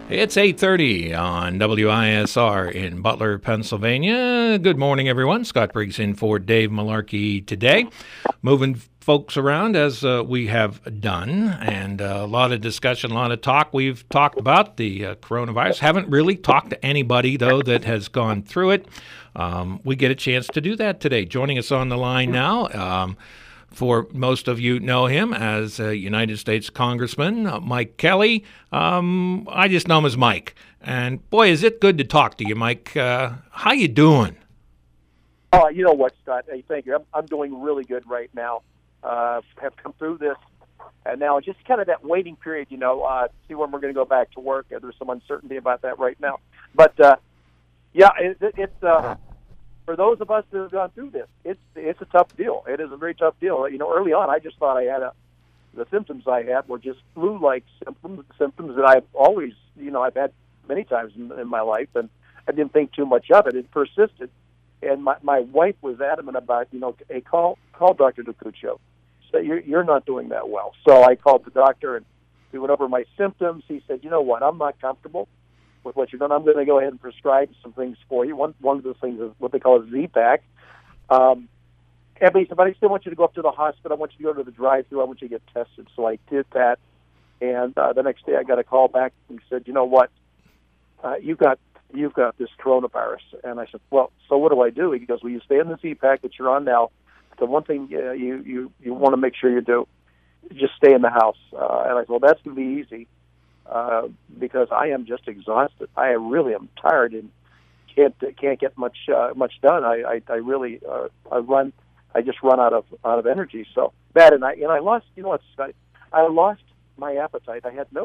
It's 8:30 on WISR in Butler, Pennsylvania. Good morning, everyone. Scott Briggs in for Dave Malarkey today. Moving folks around as we have done, and a lot of discussion, a lot of talk. We've talked about the coronavirus. Haven't really talked to anybody, though, that has gone through it. We get a chance to do that today. Joining us on the line now, for most of you know him as a United States Congressman, Mike Kelly. I just know him as Mike. And boy, is it good to talk to you, Mike. How you doing? Oh, you know what, Scott? Hey, thank you. I'm doing really good right now. Have come through this, and now just kind of that waiting period, see when we're going to go back to work. There's some uncertainty about that right now. But, yeah, it's for those of us that have gone through this, it's a tough deal. It is a very tough deal. Early on, I just thought I had the symptoms I had were just flu-like symptoms that I've always, I've had many times in my life, and I didn't think too much of it. It persisted, and my wife was adamant about, hey, call Dr. DeCuccio. So you're not doing that well. So I called the doctor, and we went over my symptoms. He said, you know what, I'm not comfortable with what you're doing. I'm going to go ahead and prescribe some things for you. One of those things is what they call a Z-Pack. And he said, but I still want you to go up to the hospital. I want you to go to the drive-thru. I want you to get tested. So I did that. And the next day I got a call back and he said, you know what, you've got this coronavirus. And I said, well, so what do I do? He goes, well, you stay in the Z-Pack that you're on now. The one thing you want to make sure you do, just stay in the house. And I said, well, that's going to be easy. Because I am just exhausted. I really am tired and can't get much done. I really I just run out of energy. So bad, and I lost. You know what, Scott? I lost my appetite. I had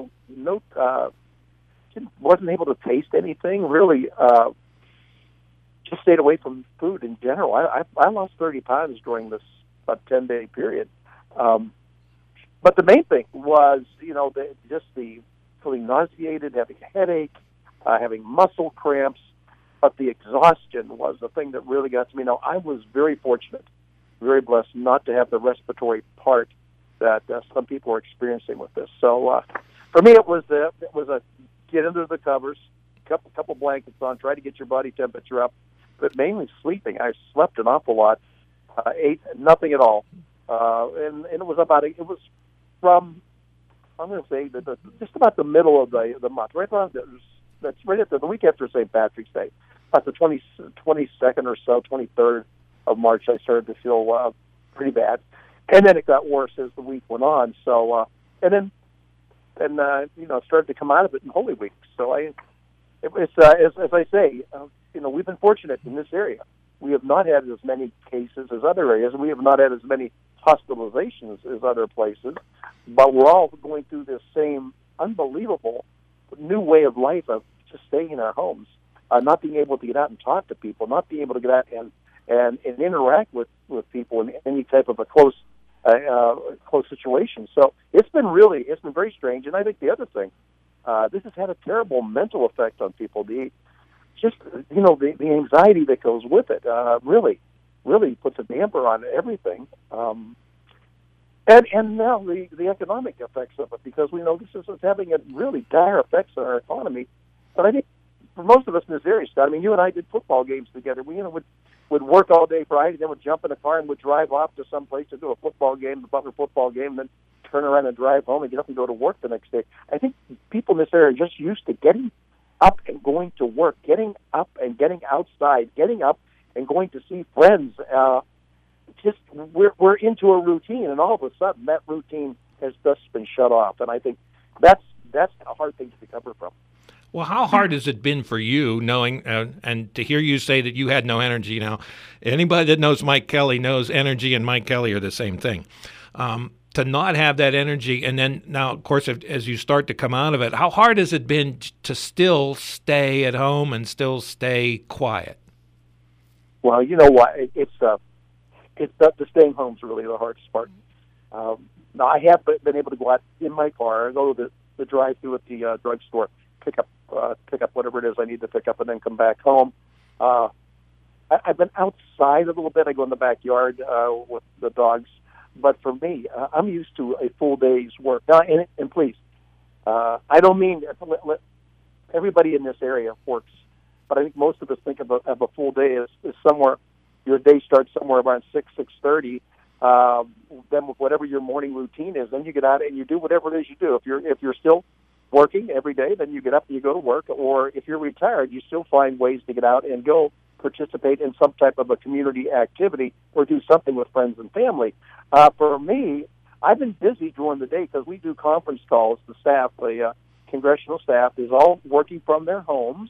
wasn't able to taste anything really. Just stayed away from food in general. I lost 30 pounds during this about 10-day period. But the main thing was the feeling nauseated, having a headache, having muscle cramps, but the exhaustion was the thing that really got to me. Now, I was very fortunate, very blessed not to have the respiratory part that some people are experiencing with this. So for me, it was a get under the covers, couple blankets on, try to get your body temperature up, but mainly sleeping. I slept an awful lot, ate nothing at all, and it was from, I'm going to say that just about the middle of the month, right around that's right at the week after St. Patrick's Day, about the 22nd or so, 23rd of March, I started to feel pretty bad, and then it got worse as the week went on. So, and then started to come out of it in Holy Week. So as I say, we've been fortunate in this area. We have not had as many cases as other areas, and we have not had as many hospitalizations as other places, but we're all going through this same unbelievable new way of life of just staying in our homes, not being able to get out and talk to people, not being able to get out and interact with people in any type of a close situation. So it's been very strange. And I think the other thing, this has had a terrible mental effect on people. The anxiety that goes with it really puts a damper on everything. And now the economic effects of it, because we know this is having a really dire effects on our economy. But I think for most of us in this area, Scott, you and I did football games together. We would work all day Friday, then would jump in a car and would drive off to some place to do a football game, the Butler football game, and then turn around and drive home and get up and go to work the next day. I think people in this area are just used to getting up and going to work, getting up and getting outside, getting up and going to see friends. We're into a routine, and all of a sudden that routine has just been shut off. And I think that's a hard thing to recover from. Well, how hard has it been for you knowing and to hear you say that you had no energy? Now, anybody that knows Mike Kelly knows energy and Mike Kelly are the same thing. To not have that energy, and then now, of course, as you start to come out of it, how hard has it been to still stay at home and still stay quiet? Well, you know what? It's the staying home is really the hardest part. Now, I have been able to go out in my car, go to the drive-thru at the drugstore, pick up whatever it is I need to pick up, and then come back home. I've been outside a little bit. I go in the backyard with the dogs. But for me, I'm used to a full day's work. Now, and please, I don't mean everybody in this area works, but I think most of us think of a full day as somewhere. Your day starts somewhere around 6:30. Then with whatever your morning routine is, then you get out and you do whatever it is you do. If you're still working every day, then you get up and you go to work. Or if you're retired, you still find ways to get out and go participate in some type of a community activity or do something with friends and family. For me, I've been busy during the day because we do conference calls. The staff, the congressional staff, is all working from their homes.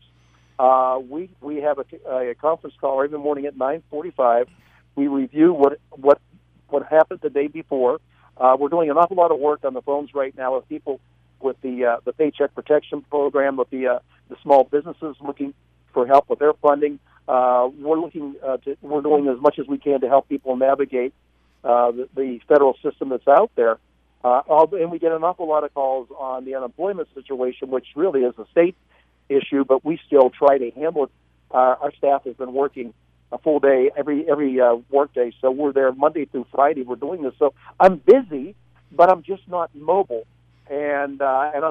We have a conference call every morning at 9:45. We review what happened the day before. We're doing an awful lot of work on the phones right now with people with the Paycheck Protection Program, with the small businesses looking for help with their funding. We're doing as much as we can to help people navigate the federal system that's out there. And we get an awful lot of calls on the unemployment situation, which really is a state issue, but we still try to handle it. Our staff has been working a full day every work day, so we're there Monday through Friday. We're doing this, so I'm busy, but I'm just not mobile, and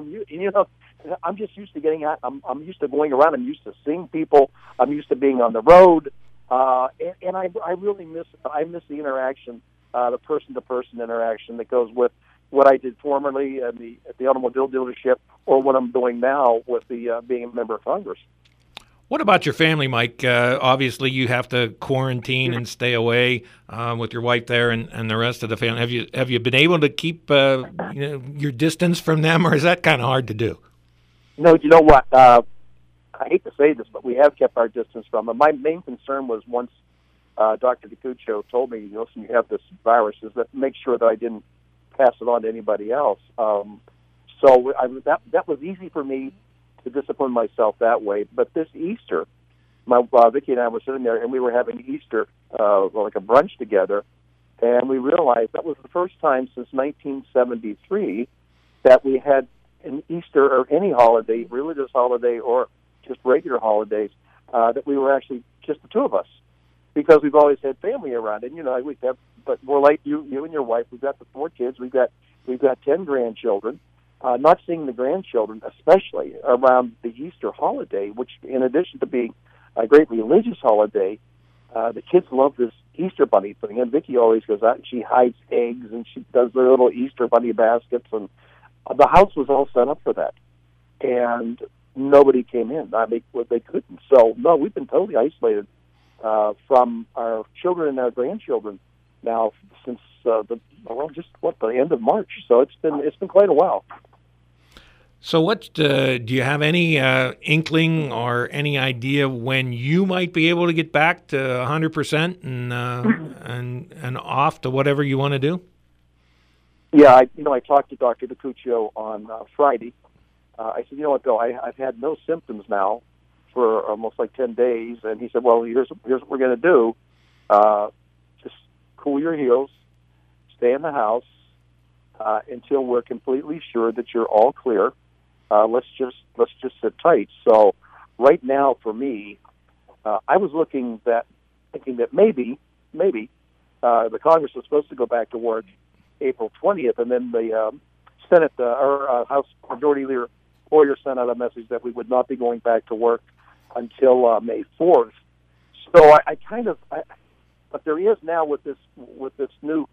I'm just used to getting out. I'm used to going around. I'm used to seeing people. I'm used to being on the road, and I really miss the interaction, the person-to-person interaction that goes with what I did formerly at the automobile dealership, or what I'm doing now with the being a member of Congress. What about your family, Mike? Obviously, you have to quarantine and stay away with your wife there and the rest of the family. Have you been able to keep your distance from them, or is that kind of hard to do? No, you know what? I hate to say this, but we have kept our distance from them. My main concern was once Dr. DiCuccio told me, listen, you have this virus, is that make sure that I didn't pass it on to anybody else. So that was easy for me to discipline myself that way. But this Easter, Vicki and I were sitting there, and we were having Easter, like a brunch together, and we realized that was the first time since 1973 that we had an Easter or any holiday, religious holiday or just regular holidays, that we were actually just the two of us, because we've always had family around. And but we're like you and your wife. We've got the 4 kids. We've got 10 grandchildren. Not seeing the grandchildren, especially around the Easter holiday, which, in addition to being a great religious holiday, the kids love this Easter bunny thing. And Vicki always goes out and she hides eggs and she does their little Easter bunny baskets. And the house was all set up for that. And nobody came in. They couldn't. So, no, we've been totally isolated from our children and our grandchildren now since the end of March. So it's been quite a while. So what do you have any inkling or any idea when you might be able to get back to 100% and off to whatever you want to do? Yeah, I talked to Dr. DiCuccio on Friday. I said, Bill, I've had no symptoms now for almost like 10 days, and he said, well, here's what we're going to do. Just cool your heels, stay in the house until we're completely sure that you're all clear. Let's just sit tight. So right now, for me, I was thinking that maybe the Congress was supposed to go back to work April 20th, and then the Senate or House Majority Leader Hoyer sent out a message that we would not be going back to work until May 4th. So but there is now with this new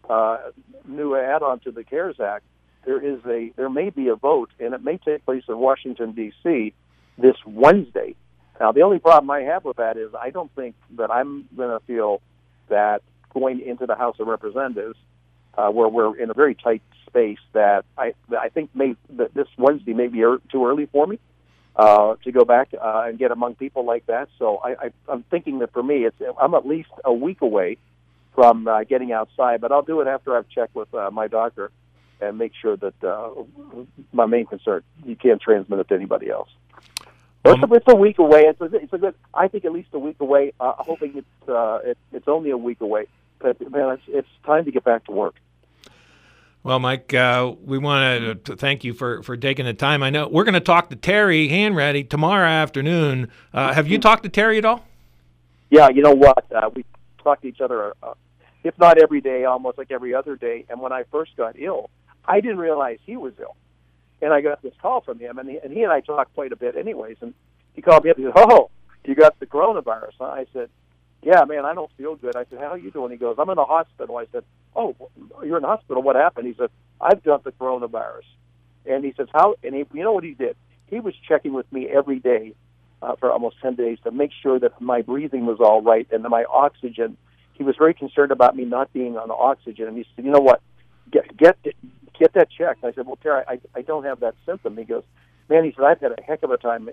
add-on to the CARES Act, there may be a vote, and it may take place in Washington, D.C. this Wednesday. Now, the only problem I have with that is I don't think that I'm going to feel that going into the House of Representatives, where we're in a very tight space, that I think that this Wednesday may be too early for me to go back and get among people like that. So I'm thinking that for me, I'm at least a week away from getting outside, but I'll do it after I've checked with my doctor and make sure that my main concern, you can't transmit it to anybody else. It's a week away. It's a good. I think at least a week away. Hoping it's only a week away. But man, it's time to get back to work. Well, Mike, we want to thank you for taking the time. I know we're going to talk to Terry Hanratty tomorrow afternoon. Have you talked to Terry at all? Yeah, you know what? We talk to each other, if not every day, almost like every other day. And when I first got ill, I didn't realize he was ill. And I got this call from him, and he and I talked quite a bit anyways. And he called me up and he said, "Oh, you got the coronavirus?" I said, "Yeah, man, I don't feel good." I said, "How are you doing?" He goes, "I'm in the hospital." I said, "Oh, you're in the hospital? What happened?" He said, "I've got the coronavirus." And he says, "How?" And you know what he did? He was checking with me every day for almost 10 days to make sure that my breathing was all right and that my oxygen. He was very concerned about me not being on oxygen. And he said, "You know what? Get that checked." I said, "Well, Terry, I don't have that symptom." He goes, "Man," he said, "I've had a heck of a time."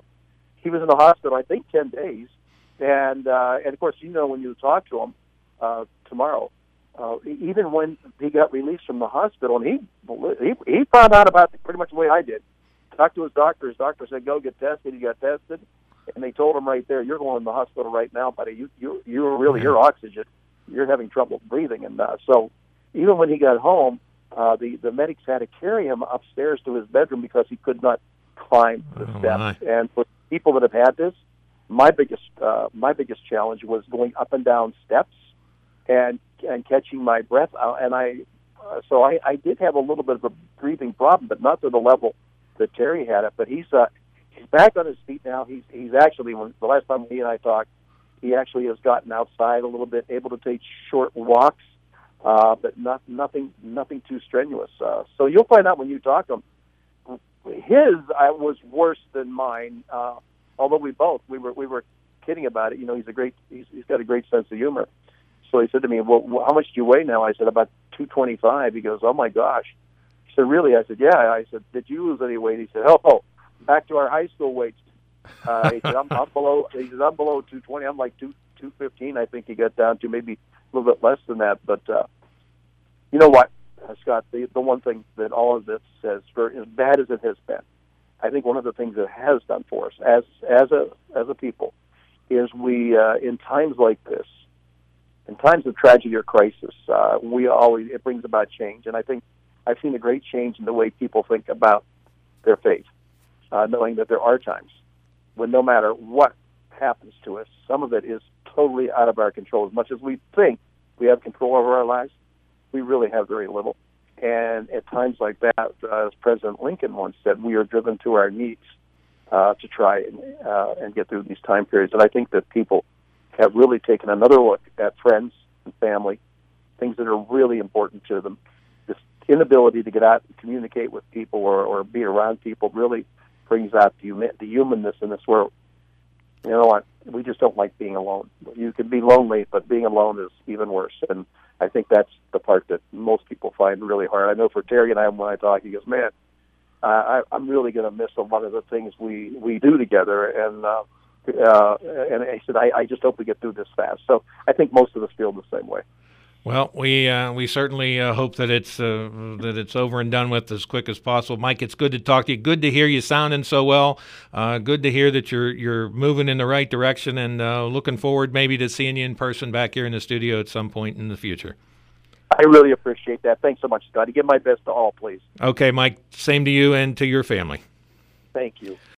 He was in the hospital, I think, 10 days. And of course, you know, when you talk to him tomorrow, even when he got released from the hospital, and he found out about it pretty much the way I did. Talked to his doctor. His doctor said, "Go get tested." He got tested, and they told him right there, "You're going to the hospital right now, buddy. You're really your oxygen. You're having trouble breathing." And so even when he got home, the medics had to carry him upstairs to his bedroom because he could not climb the steps. And for people that have had this, my biggest challenge was going up and down steps and catching my breath out. And I did have a little bit of a breathing problem, but not to the level that Terry had it. But he's back on his feet now. He's actually, the last time he and I talked, he actually has gotten outside a little bit, able to take short walks, but nothing too strenuous. So you'll find out when you talk to him. His was worse than mine. Although we were kidding about it. You know, he's got a great sense of humor. So he said to me, "Well, how much do you weigh now?" I said, "About 225. He goes, "Oh my gosh." He said, "Really?" I said, "Yeah." I said, "Did you lose any weight?" He said, "Oh, back to our high school weights." He said, I'm below. He said, "I'm below 220. I'm like 215. I think he got down to maybe a little bit less than that." But you know what, Scott? The one thing that all of this says, for as bad as it has been, I think one of the things it has done for us as a people is we in times like this, in times of tragedy or crisis, it brings about change. And I think I've seen a great change in the way people think about their faith, knowing that there are times when no matter what happens to us, some of it is totally out of our control. As much as we think we have control over our lives, we really have very little. And at times like that, as President Lincoln once said, we are driven to our knees to try and get through these time periods. And I think that people have really taken another look at friends and family, things that are really important to them. This inability to get out and communicate with people or be around people really brings out the humanness in this world. You know what? We just don't like being alone. You can be lonely, but being alone is even worse. And I think that's the part that most people find really hard. I know for Terry and I, when I talk, he goes, "Man, I'm really going to miss a lot of the things we do together." And he said, I just hope we get through this fast. So I think most of us feel the same way. Well, we certainly hope that it's over and done with as quick as possible. Mike, it's good to talk to you. Good to hear you sounding so well. Good to hear that you're moving in the right direction, and looking forward maybe to seeing you in person back here in the studio at some point in the future. I really appreciate that. Thanks so much, Scotty. Give my best to all, please. Okay, Mike. Same to you and to your family. Thank you.